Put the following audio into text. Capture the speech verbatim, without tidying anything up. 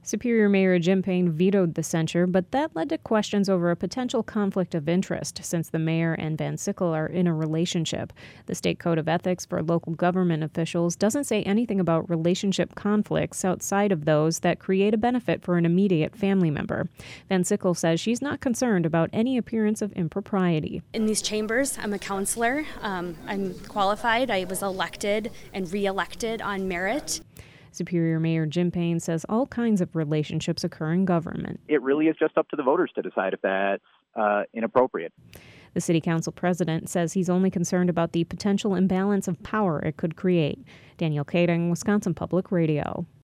Superior Mayor Jim Payne vetoed the censure, but that led to questions over a potential conflict of interest since the mayor and Van Sickle are in a relationship. The state code of ethics for local government officials doesn't say anything about relationship conflicts outside of those that create a benefit for an immediate family member. Van Sickle says she's not concerned about any appearance of impropriety. In these chambers, I'm a counselor. Um, I'm qualified. I was elected and re-elected on merit. Superior Mayor Jim Payne says all kinds of relationships occur in government. It really is just up to the voters to decide if that's uh, inappropriate. The city council president says he's only concerned about the potential imbalance of power it could create. Danielle Kading, Wisconsin Public Radio.